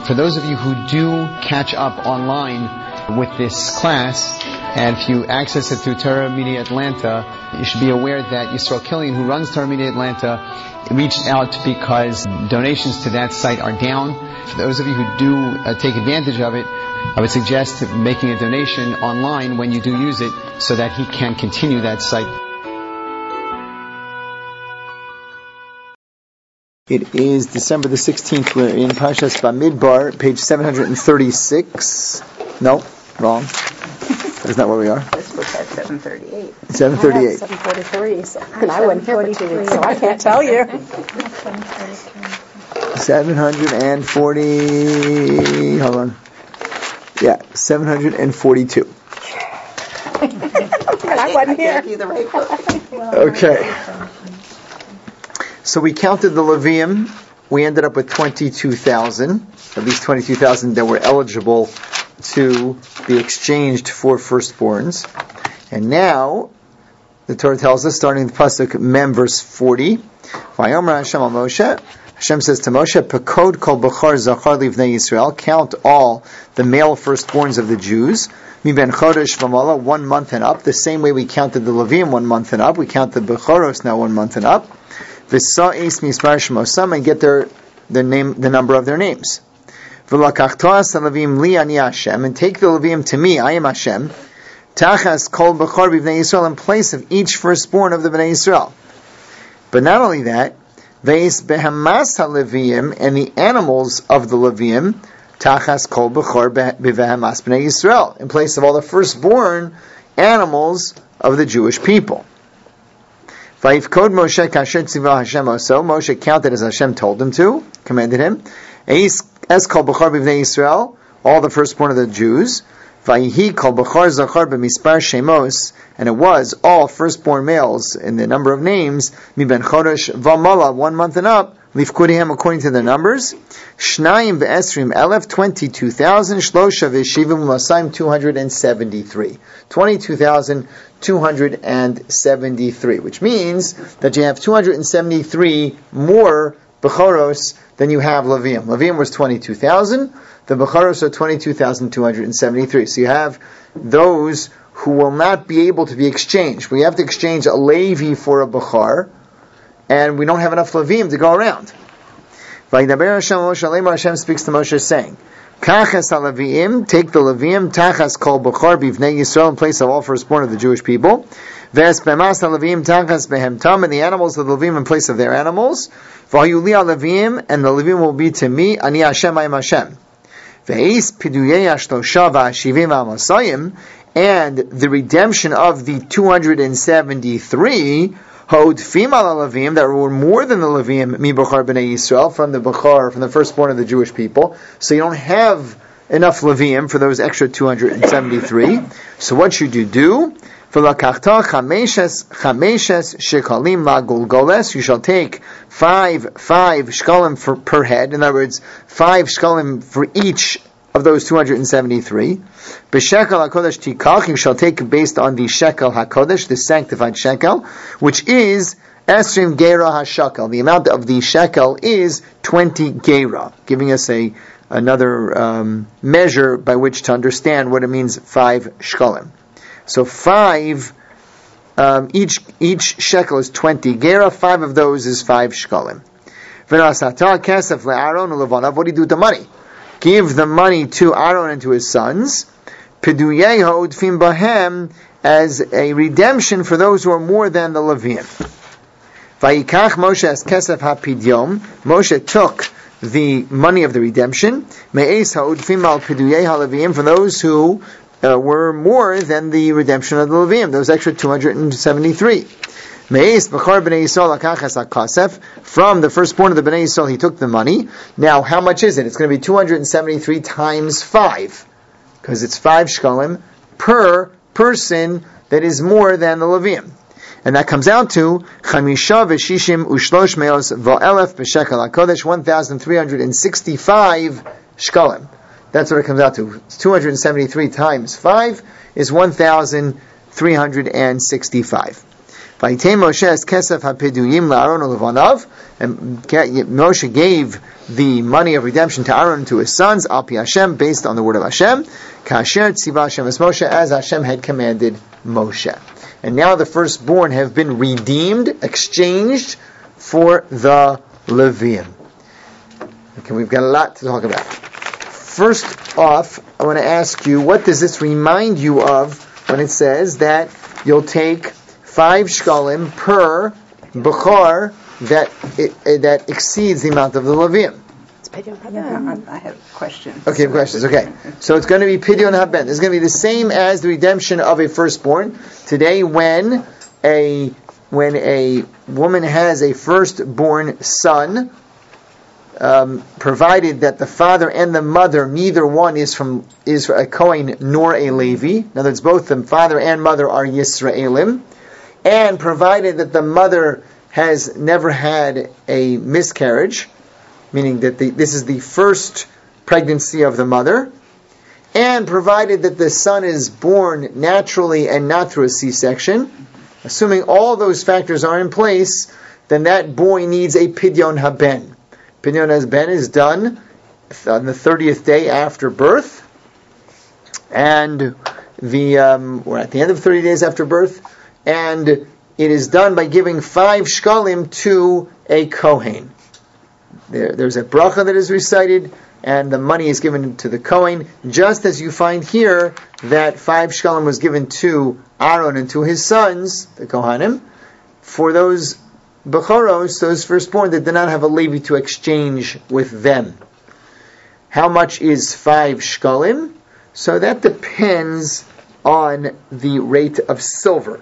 For those of you who do catch up online with this class, and if you access it through Torah Media Atlanta, you should be aware that Yisrael Killian, who runs Torah Media Atlanta, reached out because donations to that site are down. For those of you who do take advantage of it, I would suggest making a donation online when you do use it so that he can continue that site. It is December the 16th. We're in Parshas Bamidbar, page 736. No, wrong. That's not where we are. This was at 738. 738. 743. And I wasn't here for 2 weeks, so I can't tell you. 740. Hold on. Yeah, 742. And I wasn't here. Okay. So we counted the Levium. We ended up with 22,000. At least 22,000 that were eligible to be exchanged for firstborns. And now, the Torah tells us, starting with Pasuk Mem, verse 40, Vayomer Hashem al Moshe, Hashem says to Moshe, Pekod kol b'char zachar livnei Yisrael, count all the male firstborns of the Jews, mi ben chodesh v'mala, 1 month and up, the same way we counted the Levium 1 month and up, we count the Bechoros now 1 month and up, v'sa'is mispar shemosam, and get their name, the number of their names. V'lakachtoas Levim li ani Hashem, and take the Levium to me, I am Hashem, tachas kol b'char b'vnei Yisrael, in place of each firstborn of the Bnei Yisrael. But not only that, Veis behamas ha-Leviim, and the animals of the Leviim, tachas kol b'chor b'vehamas b'nei Yisrael, in place of all the firstborn animals of the Jewish people. Vayifkod Moshe kasher tzivah Hashem oso, Moshe counted as Hashem told him to, commanded him, es kol b'chor b'vnei Yisrael, all the firstborn of the Jews, Vayihi kol b'chor zachar b'mispar shemos, and it was all firstborn males in the number of names, mi ben chodesh v'mala, 1 month and up, lifkudihem, according to the numbers, shnayim v'esrim elef, 22,000, shlosha v'shivim v'masayim, 273. 22,273, which means that you have 273 more Bechoros than you have Levium. Levium was 22,000, the Bechoros are 22,273. So you have those who will not be able to be exchanged. We have to exchange a Levi for a Bechar, and we don't have enough Levium to go around. Hashem speaks to Moshe saying, Kachas ha-Leviim, take the Leviim, tachas kol b'char b'vnei Yisrael, in place of all firstborn of the Jewish people. Ves bemas ha-Leviim, tachas behemtam, and the animals of the Leviim in place of their animals. V'hayuli ha-Leviim, and the Leviim will be to me, ani Hashem, I am Hashem. Ve'is piduyei ashtosha v'ashivim v'amasayim, and the redemption of the 273 Hod female Levim, that were more than the Levim mi b'char b'nei Yisrael, from the Bechar, from the firstborn of the Jewish people. So you don't have enough Levim for those extra 273. So what should you do? V'lakachta chameshes shekalim la gulgoles. You shall take five shkalim per head. In other words, 5 shkalim for each of those 273. B'shekel HaKodesh tikach, you shall take based on the shekel HaKodesh, the sanctified shekel, which is esrim gera HaShekel. The amount of the shekel is 20 gera, giving us another measure by which to understand what it means 5 shkalim. So 5, each shekel is 20 gera, 5 of those is 5 shkalim. V'nasata kesef le'aron u'levanav, what do you do with the money? Give the money to Aaron and to his sons, Piduyei ha'odfim bahem, as a redemption for those who are more than the Leviim. Vayikach Moshe as kesef ha'pidyom, Moshe took the money of the redemption, me'es ha'odfim al piduyei ha'leviim, for those who were more than the redemption of the Leviim, those extra 273. Me'es b'char b'nei Yisrael akachas hakasef, from the firstborn of the b'nei Yisrael he took the money. Now how much is it? It's going to be 273 times 5, because it's 5 shkalim per person that is more than the Leviim. And that comes out to chamisha v'shishim ushlosh meos va'elef b'shekel HaKodesh, 1,365 shkalim. That's what it comes out to. 273 times 5 is 1,365. Vayitei Moshe es kesef hapiduyim la'aron ulevanav, and Moshe gave the money of redemption to Aaron and to his sons, al pi Hashem, based on the word of Hashem, kasher tziva Hashem es Moshe, as Hashem had commanded Moshe. And now the firstborn have been redeemed, exchanged for the Levium. Okay, we've got a lot to talk about. First off, I want to ask you, what does this remind you of when it says that you'll take 5 shkalim per bechor that exceeds the amount of the Levium? I have questions. Okay, questions. Okay, so it's going to be pidyon haben. It's going to be the same as the redemption of a firstborn. Today, when a woman has a firstborn son, provided that the father and the mother, neither one is a Kohen nor a Levi. In other words, both the father and mother are Yisraelim, and provided that the mother has never had a miscarriage, meaning that this is the first pregnancy of the mother, and provided that the son is born naturally and not through a C-section, assuming all those factors are in place, then that boy needs a pidyon haben. Pidyon haben is done on the 30th day after birth, and we're at the end of 30 days after birth, and it is done by giving 5 shkalim to a Kohen. There's a bracha that is recited, and the money is given to the Kohen, just as you find here that 5 shkalim was given to Aaron and to his sons, the Kohanim, for those bechoros, those firstborn that did not have a Levi to exchange with them. How much is 5 shkalim? So that depends on the rate of silver.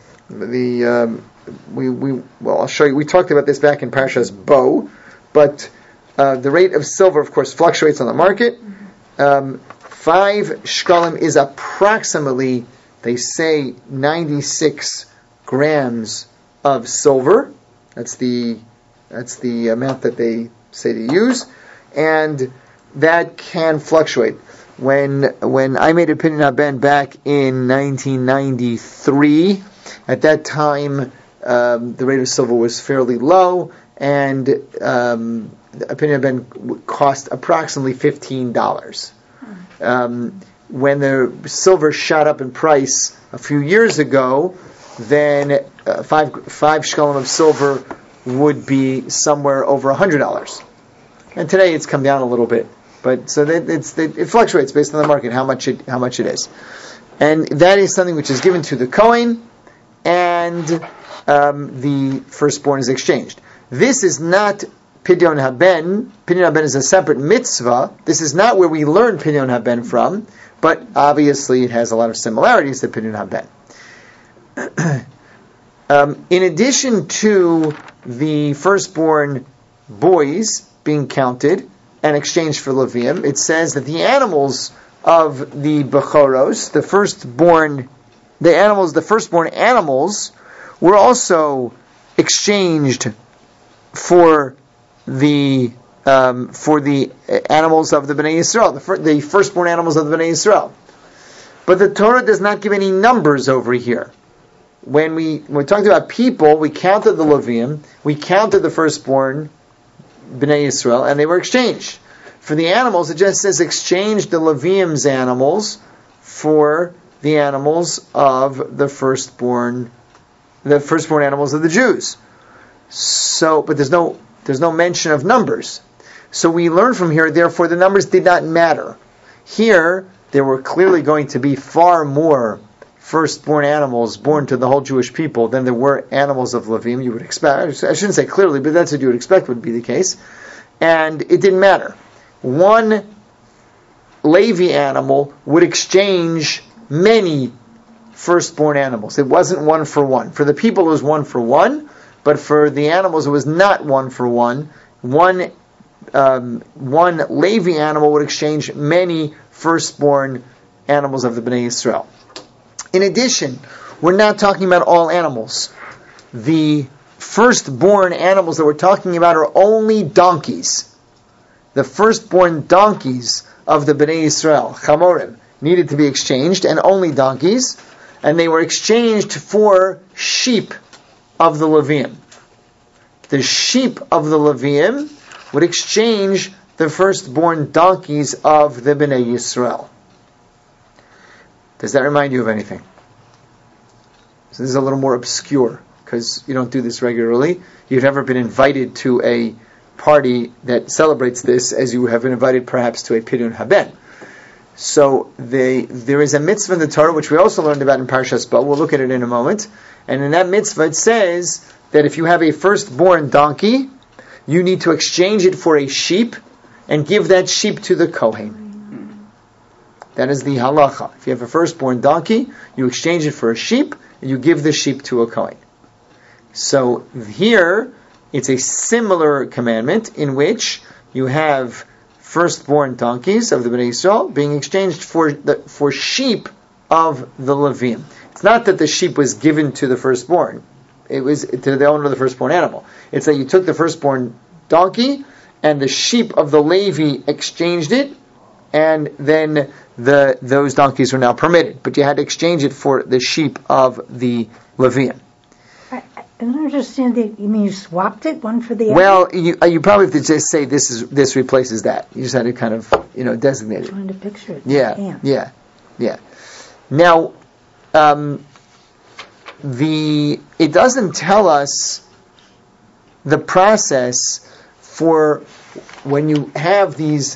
I'll show you. We talked about this back in Parshas Bo. But the rate of silver, of course, fluctuates on the market. 5 shkalim is approximately, they say, 96 grams of silver. That's the amount that they say to use, and that can fluctuate. When I made a pidyon haben back in 1993, at that time the rate of silver was fairly low. And a pidyon haben cost approximately $15. When the silver shot up in price a few years ago, then 5 shkalim of silver would be somewhere over $100. And today it's come down a little bit, but so it fluctuates based on the market how much it is, and that is something which is given to the Kohen, and the firstborn is exchanged. This is not pidyon haben. Pidyon haben is a separate mitzvah. This is not where we learn pidyon haben from, but obviously it has a lot of similarities to pidyon haben. In addition to the firstborn boys being counted and exchanged for Levium, it says that the animals of the bechoros, the firstborn animals, were also exchanged for the animals of the Bnei Yisrael, the firstborn animals of the Bnei Yisrael. But the Torah does not give any numbers over here. When we talked about people, we counted the Levium, we counted the firstborn Bnei Yisrael, and they were exchanged. For the animals, it just says exchange the Levium's animals for the animals of the firstborn animals of the Jews. So, but there's no mention of numbers. So we learn from here, therefore, the numbers did not matter. Here, there were clearly going to be far more firstborn animals born to the whole Jewish people than there were animals of Levium. You would expect, I shouldn't say clearly, but that's what you would expect would be the case. And it didn't matter. One Levi animal would exchange many firstborn animals. It wasn't 1 for 1. For the people, it was 1 for 1. But for the animals, it was not 1 for 1. One Levi animal would exchange many firstborn animals of the Bnei Yisrael. In addition, we're not talking about all animals. The firstborn animals that we're talking about are only donkeys. The firstborn donkeys of the Bnei Yisrael, Chamorim, needed to be exchanged, and only donkeys. And they were exchanged for sheep of the Levium. The sheep of the Levium would exchange the firstborn donkeys of the Bnei Yisrael. Does that remind you of anything? So this is a little more obscure, because you don't do this regularly. You've never been invited to a party that celebrates this as you have been invited perhaps to a Pidyon Haben. So there is a mitzvah in the Torah, which we also learned about in Parshas Bo. We'll look at it in a moment. And in that mitzvah it says that if you have a firstborn donkey, you need to exchange it for a sheep and give that sheep to the Kohen. That is the halacha. If you have a firstborn donkey, you exchange it for a sheep and you give the sheep to a Kohen. So here, it's a similar commandment in which you have firstborn donkeys of the Bnei Yisrael being exchanged for sheep of the Levim. It's not that the sheep was given to the firstborn. It was to the owner of the firstborn animal. It's that you took the firstborn donkey and the sheep of the Levi exchanged it, and then those donkeys were now permitted. But you had to exchange it for the sheep of the Levim. I don't understand. You mean you swapped it one for the other? Well, you probably have to just say this replaces that. You just had to kind of designate it. I'm trying to picture it. Yeah. Now, it doesn't tell us the process for when you have these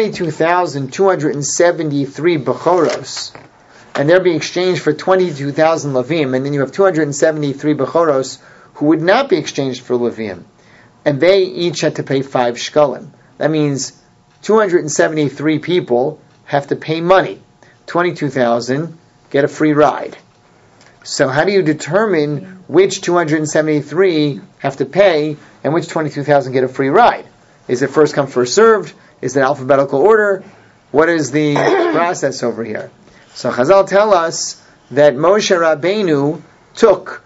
22,273 Bechoros, and they're being exchanged for 22,000 Levim, and then you have 273 Bechoros who would not be exchanged for Levim, and they each had to pay 5 shkalim. That means 273 people have to pay money. 22,000 get a free ride. So how do you determine which 273 have to pay and which 22,000 get a free ride? Is it first come, first served? Is it alphabetical order? What is the process over here? So Chazal tell us that Moshe Rabbeinu took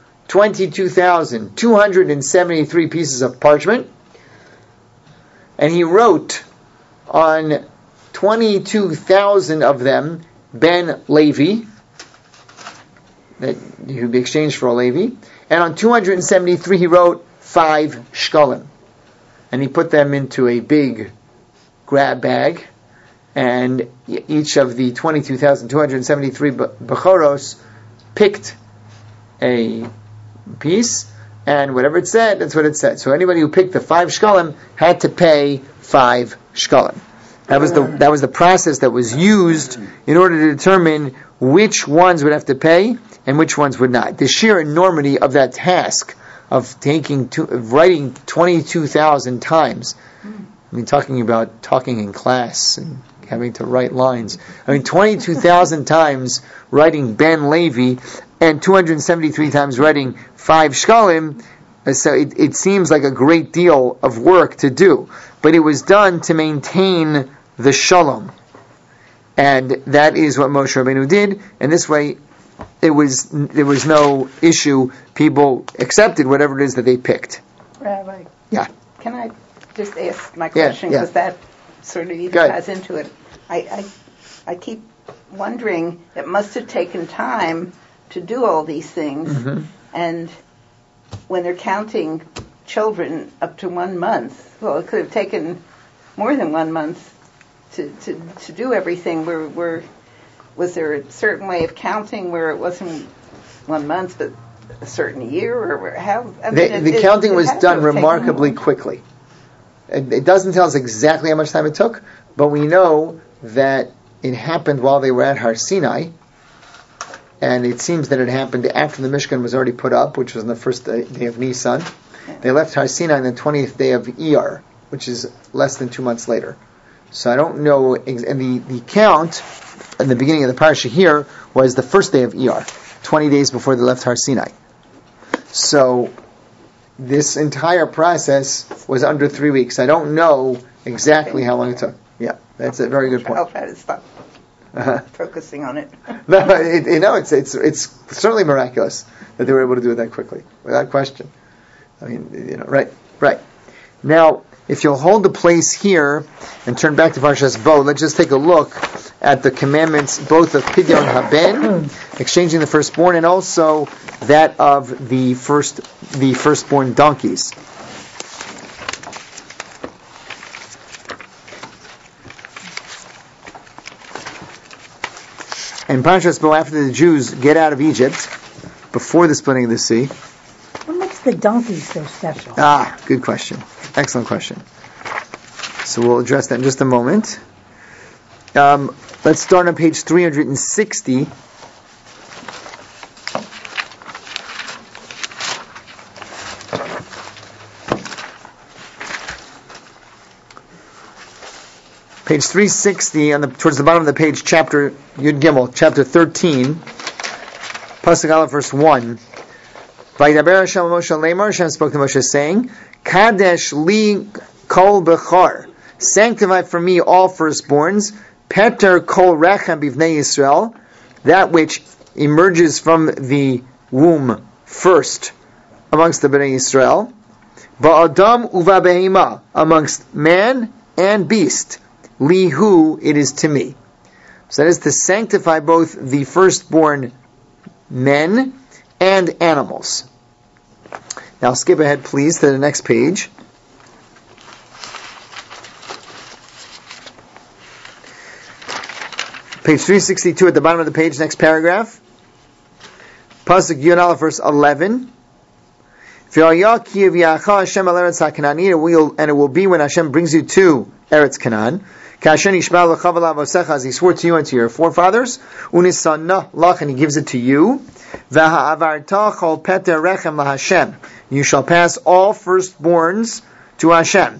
22,273 pieces of parchment, and he wrote on 22,000 of them Ben Levi, that he would be exchanged for a Levi, and on 273 he wrote 5 shkalim, and he put them into a big grab bag, and each of the 22,273 Bechoros picked a piece, and whatever it said, that's what it said. So anybody who picked the 5 shkalim had to pay 5 shkalim. That was the process that was used in order to determine which ones would have to pay and which ones would not. The sheer enormity of that task of writing 22,000 times. I mean, talking about talking in class and having to write lines. 22,000 times writing Ben Levi and 273 times writing 5 shkalim. So it seems like a great deal of work to do. But it was done to maintain the shalom. And that is what Moshe Rabbeinu did. And this way, there was no issue. People accepted whatever it is that they picked. Rabbi. Yeah. Can I just ask my question? Because that sort of even ties into it. I keep wondering, it must have taken time to do all these things. Mm-hmm. And when they're counting children up to 1 month, well, it could have taken more than 1 month to do everything. Was there a certain way of counting where it wasn't 1 month, but a certain year, or how? The counting was done remarkably quickly. It doesn't tell us exactly how much time it took, but we know that it happened while they were at Har Sinai, and it seems that it happened after the Mishkan was already put up, which was on the first day of Nisan. They left Har Sinai on the 20th day of Iyar, which is less than 2 months later. So I don't know, and the count in the beginning of the parasha here was the first day of Iyar, 20 days before they left Har Sinai. So this entire process was under 3 weeks. I don't know exactly how long it took. Yeah, that's a very good point. I'll try to stop focusing on it. No, it's certainly miraculous that they were able to do it that quickly, without question. I mean, right. Now, if you'll hold the place here and turn back to Parshas Bo, let's just take a look at the commandments both of Pidyon Haben, exchanging the firstborn, and also that of the firstborn donkeys. And Parshas Bo, after the Jews get out of Egypt, before the splitting of the sea. What makes the donkeys so special? Good question. Excellent question. So we'll address that in just a moment. Let's start on page 360. Page 360, towards the bottom of the page, chapter Yud Gimel, chapter 13, Pasuk Aleph, verse 1. Vayidaber Hashem Moshe Lemar, Hashem spoke to Moshe, saying, Kadesh li kol bechar, sanctify for me all firstborns, Peter kol rechem bivnei Yisrael, that which emerges from the womb first amongst the Bnei Yisrael, Ba'adam uva behema, amongst man and beast, Lihu, it is to me. So that is to sanctify both the firstborn men and animals. Now skip ahead please to the next page. Page 362 at the bottom of the page, next paragraph. Pasuk Yud Aleph, verse 11. And it will be when Hashem brings you to Eretz Canaan, as he swore to you and to your forefathers, and he gives it to you. You shall pass all firstborns to Hashem.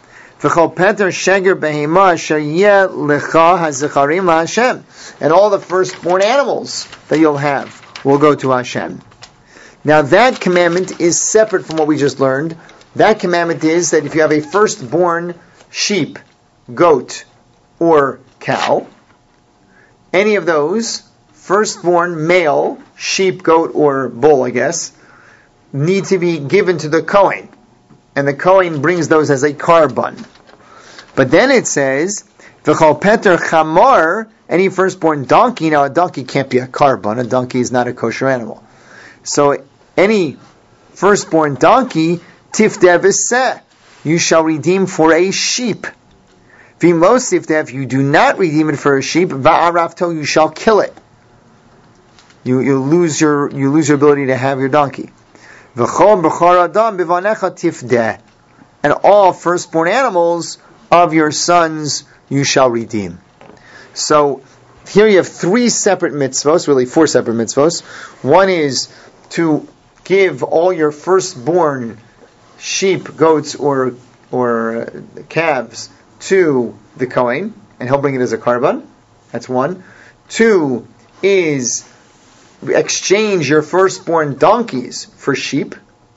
And all the firstborn animals that you'll have will go to Hashem. Now that commandment is separate from what we just learned. That commandment is that if you have a firstborn sheep, goat, or cow, any of those, firstborn male, sheep, goat, or bull, I guess, need to be given to the Kohen. And the Kohen brings those as a carbon. But then it says, V'chol peter chamar, any firstborn donkey. Now a donkey can't be a carbon. A donkey is not a kosher animal. So any firstborn donkey, tifdeh v'seh, you shall redeem for a sheep. V'mosifdeh, if you do not redeem it for a sheep, va'arafto, you shall kill it. You lose your ability to have your donkey. V'chol b'char adam b'vanecha tifdeh, and all firstborn animals of your sons you shall redeem. So here you have 3 separate mitzvos, really 4 separate mitzvos. One is to give all your firstborn sheep, goats, or calves to the Kohen, and he'll bring it as a carbon. That's 1. 2 is exchange your firstborn donkeys for sheep.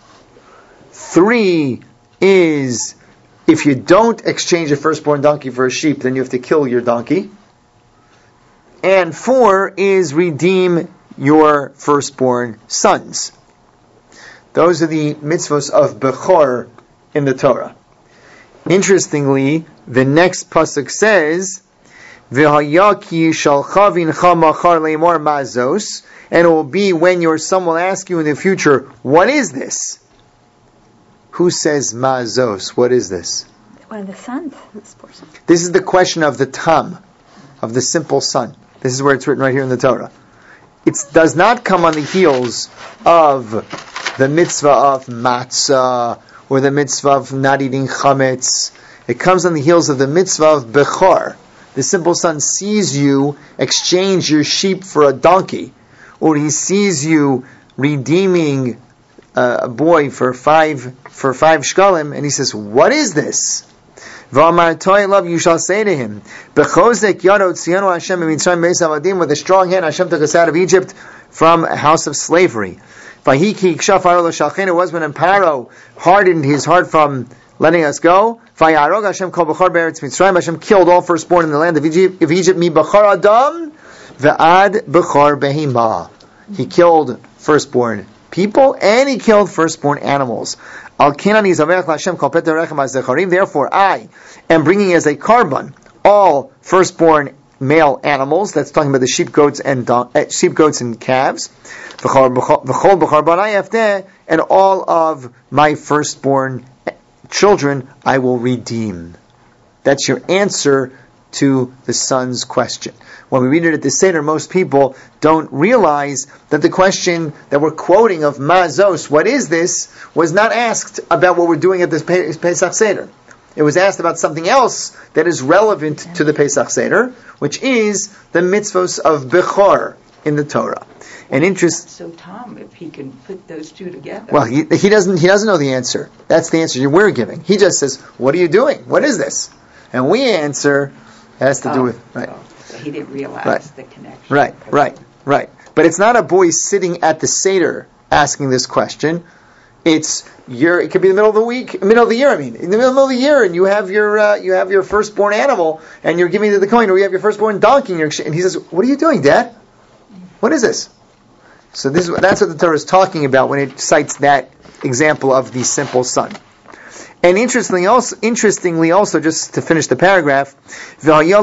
3 is if you don't exchange a firstborn donkey for a sheep, then you have to kill your donkey. And 4 is redeem your firstborn sons. Those are the mitzvos of Bechor in the Torah. Interestingly, the next pasuk says, "V'hayaki shalchavin chamachar leimor mazos," and it will be when your son will ask you in the future, "What is this?" Who says mazos? What is this? One of the sons. This is the question of the tam, of the simple son. This is where it's written right here in the Torah. It does not come on the heels of the mitzvah of matzah or the mitzvah of not eating chametz. It comes on the heels of the mitzvah of bechor. The simple son sees you exchange your sheep for a donkey, or he sees you redeeming a boy for five shkalim, and he says, "What is this?" You shall say to him, with a strong hand Hashem took us out of Egypt from a house of slavery. It was when Paro hardened his heart from letting us go. Hashem killed all firstborn in the land of Egypt. Mi bechar adam ve'ad bechar behima. He killed firstborn people and he killed firstborn animals. Therefore, I am bringing as a carbon all firstborn male animals. That's talking about the sheep, goats, and calves. And all of my firstborn children I will redeem. That's your answer to the son's question. When we read it at the Seder, most people don't realize that the question that we're quoting of Mazos, what is this, was not asked about what we're doing at this Pesach Seder. It was asked about something else that is relevant to the Pesach Seder, which is the mitzvos of Bechor in the Torah. And interest. So Tom, if he can put those two together. Well, he doesn't know the answer. That's the answer we're giving. He just says, "What are you doing? What is this?" And we answer, it has to do with right. So he didn't realize the connection. Right. But it's not a boy sitting at the Seder asking this question. It could be the middle of the year. In the middle of the year, and you have your firstborn animal, and you're giving it to the Kohen, or you have your firstborn donkey, and he says, "What are you doing, Dad? What is this?" So that's what the Torah is talking about when it cites that example of the simple son. And interestingly also, just to finish the paragraph, shall be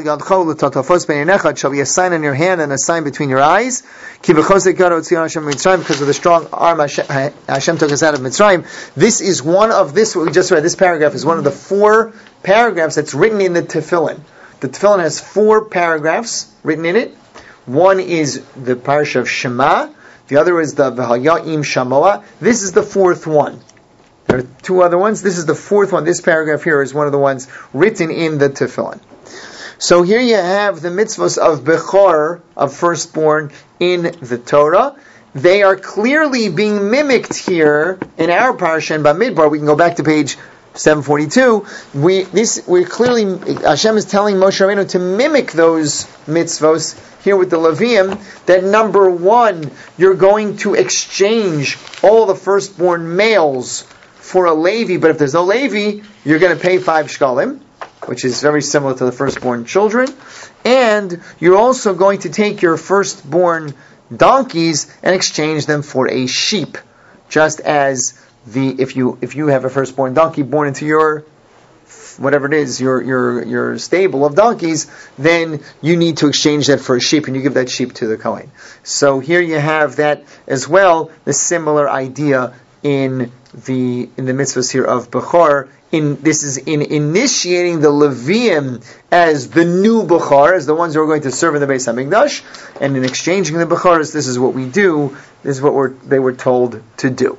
a sign on your hand and a sign between your eyes, because of the strong arm Hashem took us out of Mitzrayim. What we just read, this paragraph is one of the 4 paragraphs that's written in the Tefillin. The Tefillin has 4 paragraphs written in it. One is the parasha of Shema. The other is the V'haya'im Shamoa. This is the 4th one. There are 2 other ones. This is the 4th one. This paragraph here is one of the ones written in the Tefillin. So here you have the mitzvahs of Bechor, of firstborn, in the Torah. They are clearly being mimicked here in our parasha in Bamidbar. We can go back to page 742. We're clearly, Hashem is telling Moshe Rabbeinu to mimic those mitzvos here with the Levium, that number 1, you're going to exchange all the firstborn males for a Levi, but if there's no Levi, you're going to pay 5 shkalim, which is very similar to the firstborn children, and you're also going to take your firstborn donkeys and exchange them for a sheep, just as if you have a firstborn donkey born into your whatever it is, your stable of donkeys, then you need to exchange that for a sheep, and you give that sheep to the Kohen. So here you have that as well, the similar idea in the mitzvahs here of Bechor. This is in initiating the Leviim as the new Bechor, as the ones who are going to serve in the Beis HaMikdash, and in exchanging the Bechors, this is what we do. This is what they were told to do.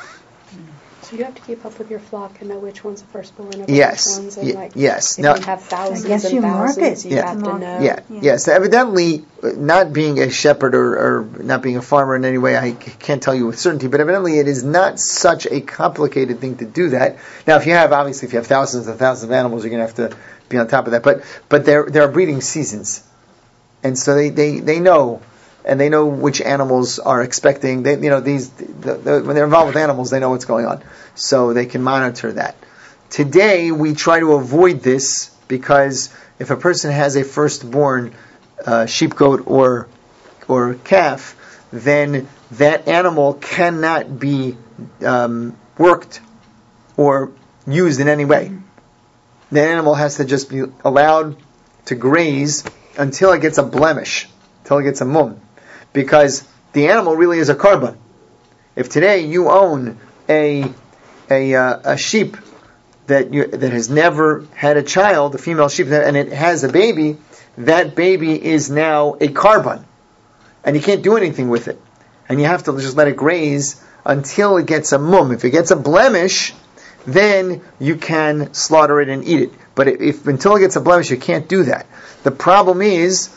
So you have to keep up with your flock and know which one's the firstborn and yes. which one's and yes. If you have thousands and thousands, you have to know. Yes. Evidently, not being a shepherd or not being a farmer in any way, I can't tell you with certainty, but evidently it is not such a complicated thing to do that. Now, if you have thousands and thousands of animals, you're going to have to be on top of that. But there are breeding seasons, and so they know. And they know which animals are expecting. When they're involved with animals, they know what's going on, so they can monitor that. Today, we try to avoid this because if a person has a firstborn sheep, goat, or calf, then that animal cannot be worked or used in any way. The animal has to just be allowed to graze until it gets a blemish, until it gets a mum. Because the animal really is a korban. If today you own a sheep that has never had a child, a female sheep, and it has a baby, that baby is now a korban, and you can't do anything with it, and you have to just let it graze until it gets a mum. If it gets a blemish, then you can slaughter it and eat it. But if until it gets a blemish, you can't do that. The problem is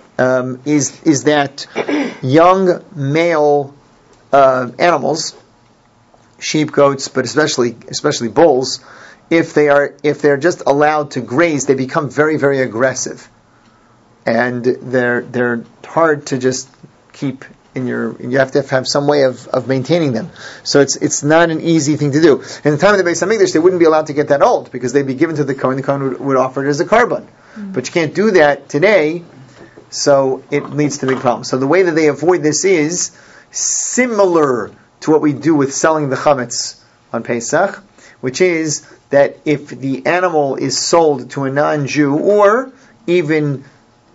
that young male animals, sheep, goats, but especially bulls, if they're just allowed to graze, they become very, very aggressive, and they're hard to just keep in your. You have to have some way of maintaining them. So it's not an easy thing to do. In the time of the Beis Hamikdash, they wouldn't be allowed to get that old because they'd be given to the Kohen. The Kohen would offer it as a korban, but you can't do that today. So it leads to big problems. So the way that they avoid this is similar to what we do with selling the chametz on Pesach, which is that if the animal is sold to a non-Jew or even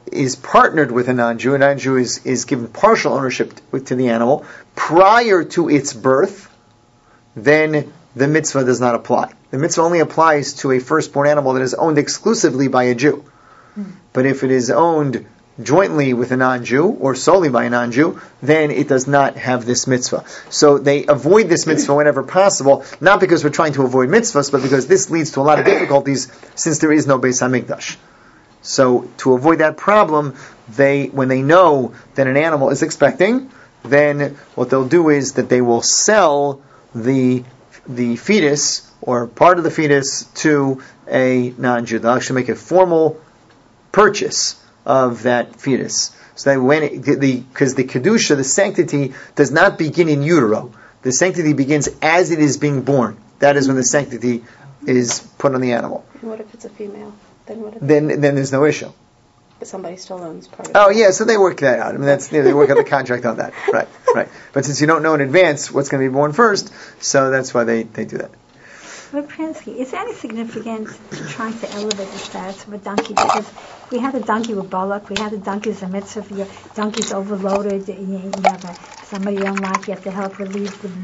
is partnered with a non-Jew, is given partial ownership to the animal prior to its birth, then the mitzvah does not apply. The mitzvah only applies to a firstborn animal that is owned exclusively by a Jew. But if it is owned jointly with a non-Jew or solely by a non-Jew, then it does not have this mitzvah. So they avoid this mitzvah whenever possible, not because we're trying to avoid mitzvahs, but because this leads to a lot of difficulties since there is no Beis HaMikdash. So to avoid that problem, when they know that an animal is expecting, then what they'll do is that they will sell the fetus or part of the fetus to a non-Jew. They'll actually make a formal purchase of that fetus. So that because the kedusha, the sanctity, does not begin in utero. The sanctity begins as it is being born. That is when the sanctity is put on the animal. And what if it's a female? Then there's no issue. But somebody still owns part of it. Oh yeah, so they work that out. I mean, they work out the contract on that. Right. But since you don't know in advance what's going to be born first, so that's why they do that. But Pransky, is there any significance to trying to elevate the status of a donkey? Because we had a donkey with Balak, we had a donkey as a mitzvah, your donkey's overloaded, you have somebody you don't like, you have to help relieve the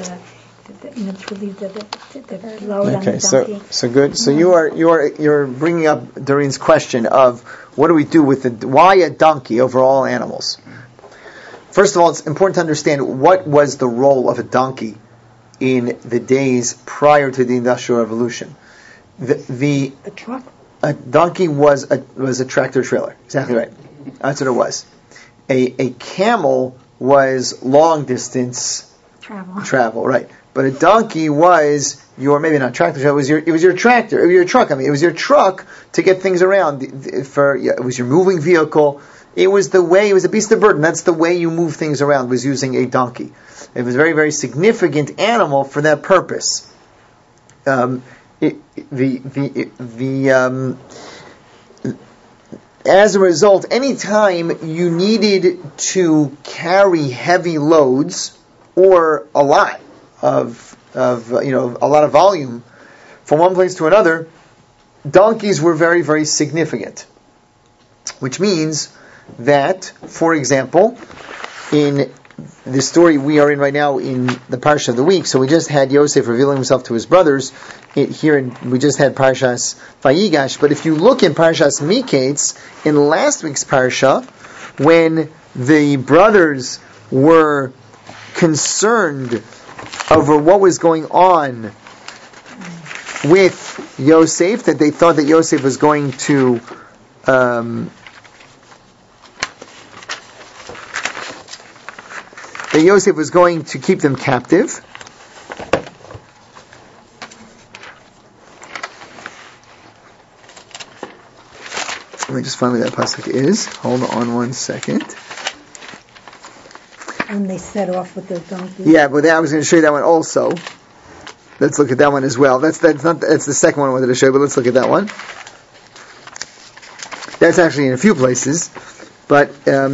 load on the donkey. So good. So you're bringing up Doreen's question of what do we do with why a donkey over all animals? First of all, it's important to understand what was the role of a donkey in the days prior to the Industrial Revolution. The truck. A donkey was a tractor trailer. Exactly right. That's what it was. A camel was long distance travel. Right. But a donkey was maybe not tractor trailer. It was your tractor. It was your truck. It was your truck to get things around. It was your moving vehicle. It was a beast of burden. That's the way you move things around, was using a donkey. It was a very, very significant animal for that purpose. As a result, anytime you needed to carry heavy loads or a lot of volume from one place to another, donkeys were very, very significant. Which means that, for example, in the story we are in right now in the Parsha of the week, so we just had Yosef revealing himself to his brothers we just had Parshas Vayigash, but if you look in Parshas Miketz, in last week's Parsha, when the brothers were concerned over what was going on with Yosef, that they thought that Yosef was going to keep them captive. Let me just find where that pasuk is. Hold on one second. And they set off with their donkey. Yeah, but I was going to show you that one also. Let's look at that one as well. That's the second one I wanted to show you, but let's look at that one. That's actually in a few places, but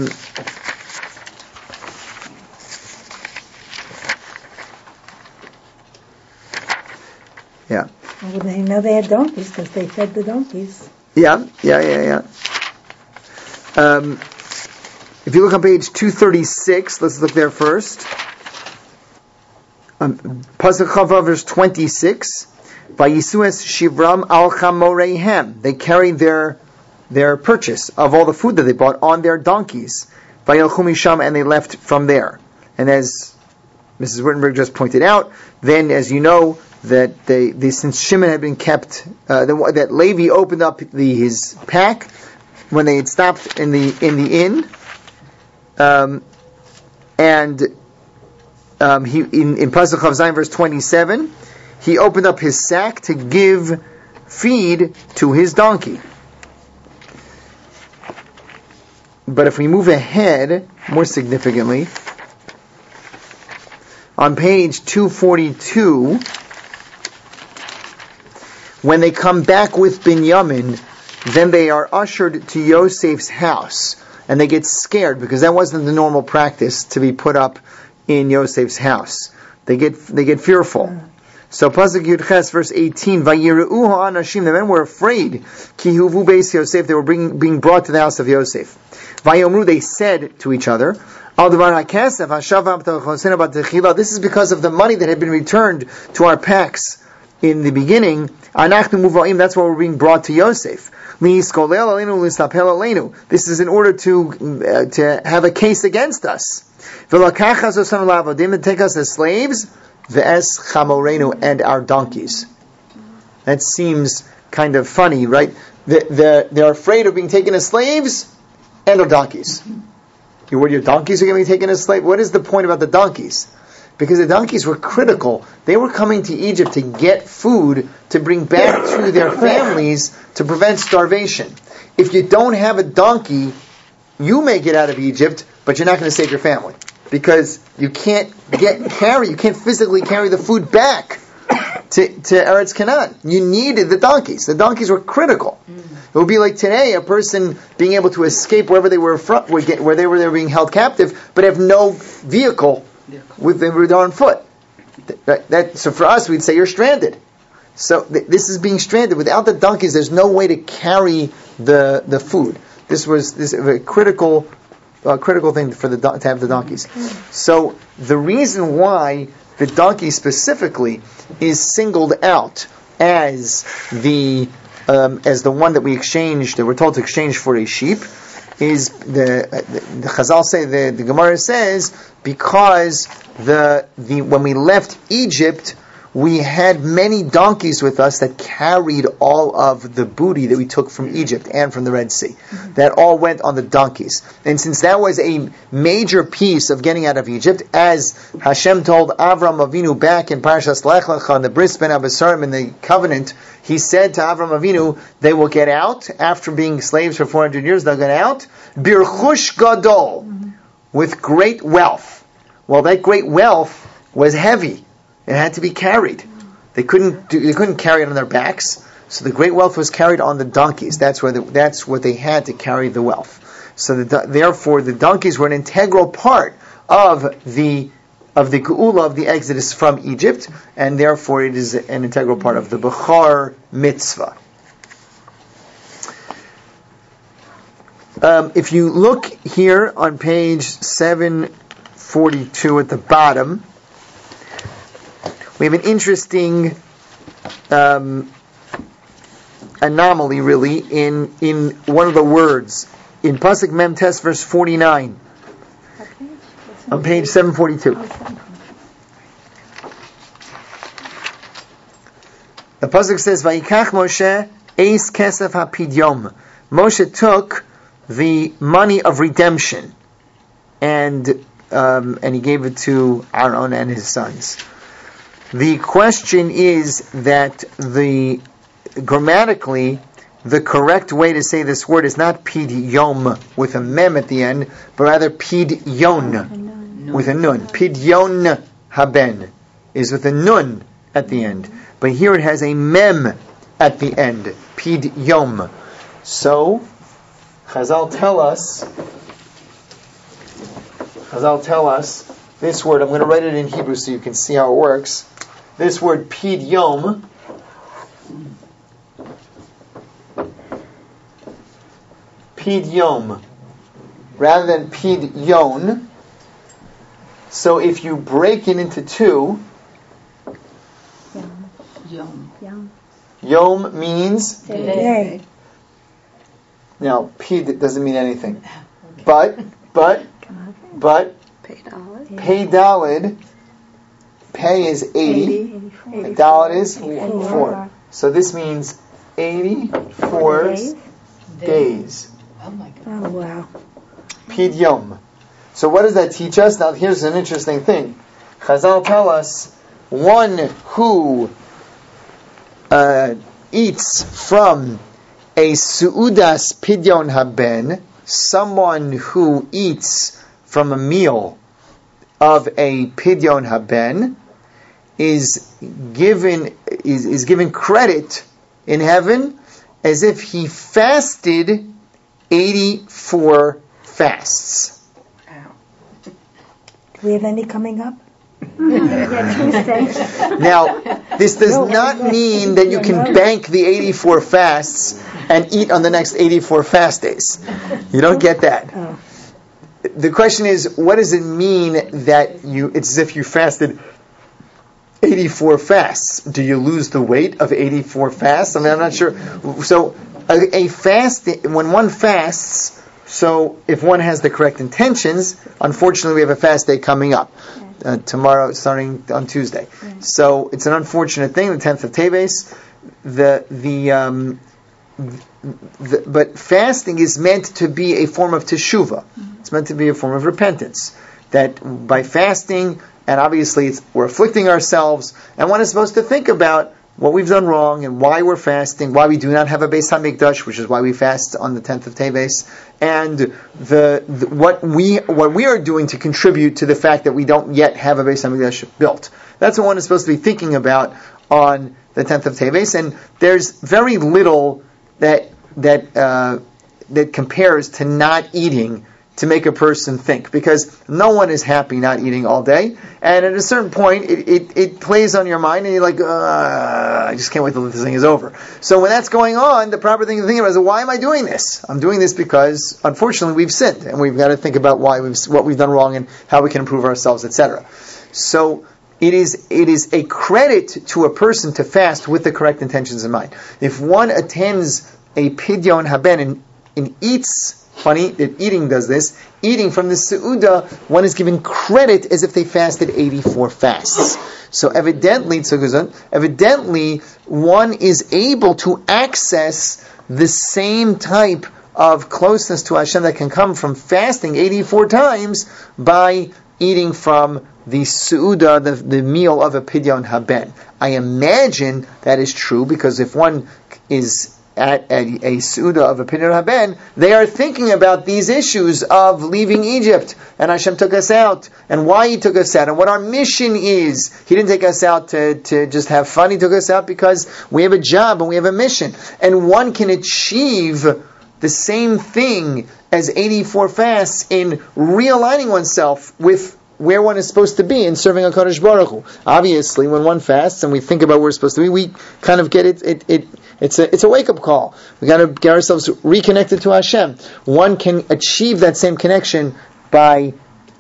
yeah. Well, they know they had donkeys because they fed the donkeys. Yeah. If you look on page 236, let's look there first. Pasuk Chava, verse 26. Vayisues shivram al chamoreihem. They carried their purchase of all the food that they bought on their donkeys. Vayelchu misham, and they left from there. And as Mrs. Wittenberg just pointed out, then as you know, that since Shimon had been kept, that Levi opened up his pack when they had stopped in the inn, and he in Pasuk Chav Zayin verse 27, he opened up his sack to give feed to his donkey. But if we move ahead, more significantly, on page 242. When they come back with Binyamin, then they are ushered to Yosef's house, and they get scared because that wasn't the normal practice to be put up in Yosef's house. They get fearful. So Pasuk Yud Ches, verse 18, Vayiru'u ha'anashim, the men were afraid, ki huvu beis Yosef, they were being brought to the house of Yosef. Vayomru, they said to each other, Al Devar HaKesef, Hashav Ha'Chosena B'Techila, this is because of the money that had been returned to our packs in the beginning. Anachnu Muva'im, that's why we're being brought to Yosef. This is in order to have a case against us. Take us as slaves, ve'es chamorenu, and our donkeys. That seems kind of funny, right? They're afraid of being taken as slaves and our donkeys. Your donkeys are going to be taken as slaves? What is the point about the donkeys? Because the donkeys were critical. They were coming to Egypt to get food to bring back to their families to prevent starvation. If you don't have a donkey, you may get out of Egypt, but you're not going to save your family. Because you can't physically carry the food back to Eretz Canaan. You needed the donkeys. The donkeys were critical. It would be like today, a person being able to escape wherever they were from, where they were being held captive, but have no vehicle with them on foot. So for us, we'd say you're stranded. So this is being stranded. Without the donkeys, there's no way to carry the food. This was a critical thing to have the donkeys. So the reason why the donkey specifically is singled out as the one that we're told to exchange for a sheep, is the Chazal say, the Gemara says, because when we left Egypt, we had many donkeys with us that carried all of the booty that we took from Egypt and from the Red Sea. That all went on the donkeys. And since that was a major piece of getting out of Egypt, as Hashem told Avram Avinu back in Parashas Lech Lecha, in the Bris Ben Abasarim, in the covenant, He said to Avram Avinu, they will get out, after being slaves for 400 years, they'll get out, Birchush Gadol, with great wealth. Well, that great wealth was heavy. It had to be carried. They couldn't carry it on their backs, so the great wealth was carried on the donkeys. That's what they had to carry the wealth. So therefore, the donkeys were an integral part of the Geula, of the Exodus from Egypt, and therefore it is an integral part of the Bechar mitzvah. If you look here on page 742 at the bottom, we have an interesting anomaly, really, in one of the words. In Pasuk Mem Tes, verse 49. On page 742. The Pasuk says, Vayikach Moshe eis kesef hapidyom. Moshe took the money of redemption, and he gave it to Aaron and his sons. The question is that grammatically, the correct way to say this word is not pidyom with a mem at the end, but rather pidyon with a nun. Pidyon haben is with a nun at the end. But here it has a mem at the end. Pidyom. So, Chazal tell us this word. I'm going to write it in Hebrew so you can see how it works. This word pidyom rather than pidyon. So if you break it into two, yom means day. Now pid doesn't mean anything, but pei dalid, pei is 80. And dalid is 4. So this means 84 days. Oh my God. Oh, wow. Pidyom. So what does that teach us? Now here's an interesting thing. Chazal tell us, one who eats from a su'udas pidyon haben, someone who eats from a meal of a pidyon haben, is given credit in heaven as if he fasted 84 fasts. Do we have any coming up? Tuesday. Now, this does not mean that you can bank the 84 fasts and eat on the next 84 fast days. You don't get that. The question is, what does it mean that it's as if you fasted 84 fasts? Do you lose the weight of 84 fasts? I mean, I'm not sure. So, a fast, when one fasts, so if one has the correct intentions, unfortunately we have a fast day coming up. Tomorrow, starting on Tuesday. So, it's an unfortunate thing, the 10th of Teves. But fasting is meant to be a form of teshuvah. It's meant to be a form of repentance. That by fasting, and obviously we're afflicting ourselves, and one is supposed to think about what we've done wrong and why we're fasting, why we do not have a Beis HaMikdash, which is why we fast on the 10th of Teves, and what we are doing to contribute to the fact that we don't yet have a Beis HaMikdash built. That's what one is supposed to be thinking about on the 10th of Teves, and there's very little that compares to not eating to make a person think, because no one is happy not eating all day, and at a certain point it plays on your mind and you're like, I just can't wait till this thing is over. So when that's going on, the proper thing to think about is, why am I doing this? I'm doing this because unfortunately we've sinned, and we've got to think about what we've done wrong and how we can improve ourselves, etc. So it is a credit to a person to fast with the correct intentions in mind. If one attends a Pidyon Haben and eats, funny that eating does this, eating from the Seudah, one is given credit as if they fasted 84 fasts. So evidently one is able to access the same type of closeness to Hashem that can come from fasting 84 times by eating from the Seudah, the meal of a Pidyon Haben. I imagine that is true, because if one is at a Seudah of a Pidyon Haben, they are thinking about these issues of leaving Egypt, and Hashem took us out, and why He took us out, and what our mission is. He didn't take us out to just have fun. He took us out because we have a job and we have a mission. And one can achieve the same thing as 84 fasts in realigning oneself with where one is supposed to be in serving HaKadosh Baruch Hu. Obviously, when one fasts and we think about where we're supposed to be, we kind of get it's a wake-up call. We got to get ourselves reconnected to Hashem. One can achieve that same connection by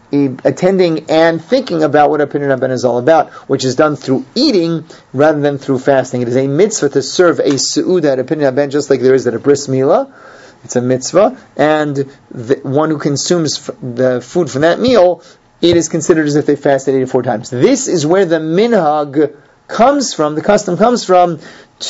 attending and thinking about what a Pidyon Haben is all about, which is done through eating rather than through fasting. It is a mitzvah to serve a Seudah at a Pidyon Haben, just like there is at a Bris Milah. It's a mitzvah, and the one who consumes the food from that meal, it is considered as if they fasted 84 times. This is where the minhag comes from, the custom comes from,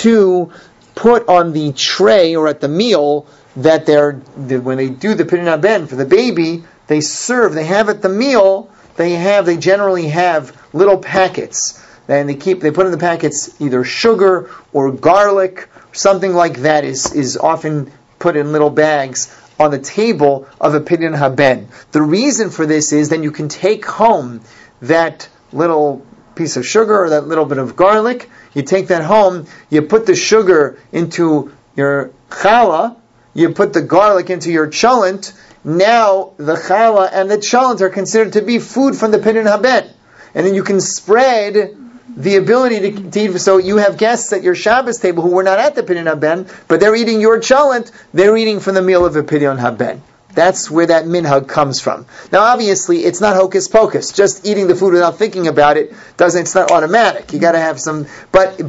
to put on the tray or at the meal that when they do the Pidyon Haben for the baby, they have at the meal, they generally have little packets, and they put in the packets either sugar or garlic, something like that is often put in little bags on the table of a Pidyon Haben. The reason for this is then you can take home that little piece of sugar or that little bit of garlic. You take that home, you put the sugar into your challah, you put the garlic into your cholent. Now the challah and the cholent are considered to be food from the Pidyon Haben. And then you can spread the ability to eat. So you have guests at your Shabbos table who were not at the Pidyon Haben, but they're eating your cholent, they're eating from the meal of a Pidyon Haben. That's where that minhag comes from. Now obviously it's not hocus pocus. Just eating the food without thinking about it it's not automatic. You gotta have some, but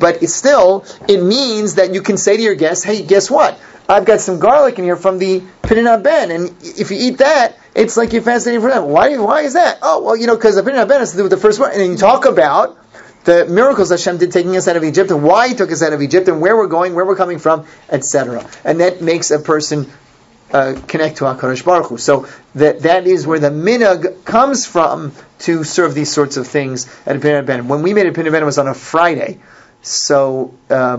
it means that you can say to your guests, hey, guess what? I've got some garlic in here from the Pidyon Haben, and if you eat that, it's like you're fasting for them. Why is that? Oh, well, because the Pidyon Haben has to do with the first one. And then you talk about the miracles Hashem did taking us out of Egypt, and why He took us out of Egypt, and where we're going, where we're coming from, etc. And that makes a person connect to HaKadosh Baruch Hu. So that is where the minhag comes from to serve these sorts of things at a Pidyon Haben. When we made a Pidyon Haben, it was on a Friday. So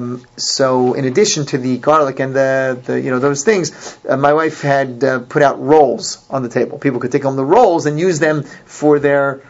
in addition to the garlic and the those things, my wife had put out rolls on the table. People could take home the rolls and use them for their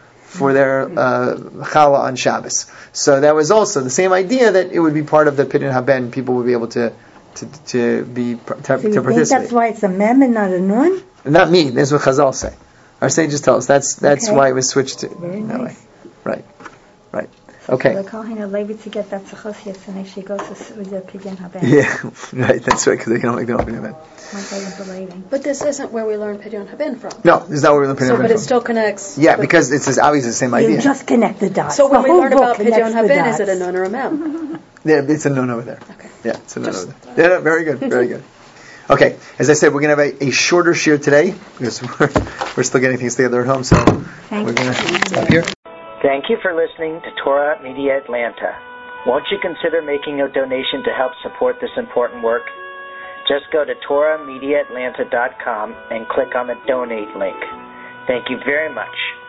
challah on Shabbos. So that was also the same idea, that it would be part of the Pidyon Haben. People would be able to participate. Think that's why it's a mem and not a nun? Not me. That's what Chazal say. Our sages tell us that's why it was switched to Very that nice. way. Right. Right. Okay. So the Kohen Levi to get that tzachos and she goes to the Pidyon Haben. Yeah, right. That's right. Because they don't Pidyon Haben. But this isn't where we learn Pidyon Haben from. No, this is not where we learn Pidyon Haben from. But it still connects. Yeah, because it's obviously the same idea. You just connect the dots. So when we learn about Pidyon Haben, is it a nun or a mem? Yeah, it's a nun over there. Okay. Yeah, it's a nun over there. Yeah, very good, very good. Okay, as I said, we're going to have a shorter shir today because we're still getting things together at home, so we're going to stop here. Thank you for listening to Torah Media Atlanta. Won't you consider making a donation to help support this important work? Just go to TorahMediaAtlanta.com and click on the donate link. Thank you very much.